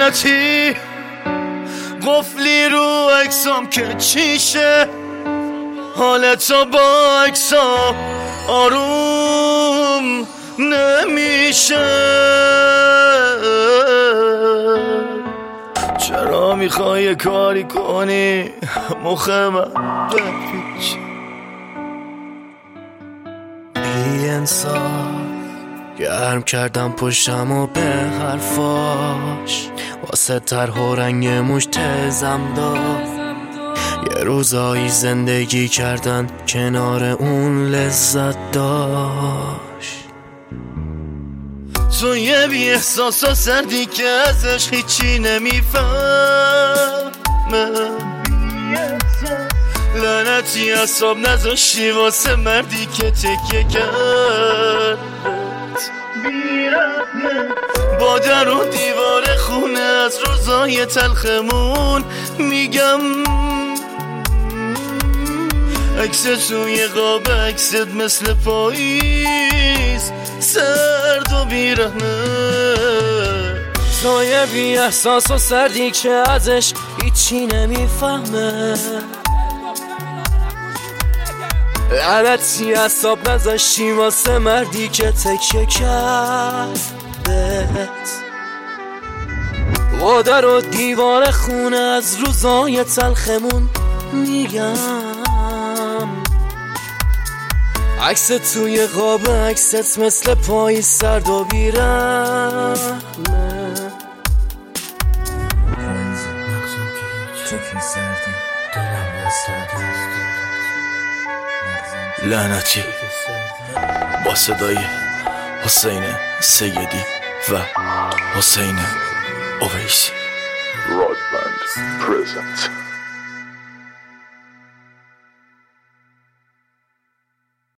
لعنتی قفلی رو عکسام که چیشه حالتا با عکسام آروم نمیشه چرا میخوای کاری کنی مخ من بپیچ بی انصاف گرم کردم پشتم و به حرفاش واسه طرح و رنگ موش تزم داد یه روزایی زندگی کردن کنار اون لذت داشت تو یه بی احساس و سردی که ازش هیچی نمیفهمه لعنتی اصاب نذاشتی واسه مردی که تکیه کرد با در و دیوار خونه از روزای تلخمون میگم عکست توی قاب عکست مثل پاییز سرد و بیرحمه سایه بی احساس و سردی که ازش هیچی نمیفهمه لعنتی اصاب نذاشتی واسه مردی که تکیه کردت با در و دیوار خونه از روزای تلخمون میگم عکس توی قاب عکست مثل پای سرد و بیرحمه لعنتی با صدای حسین سیدی و حسین اویسی Rock Band present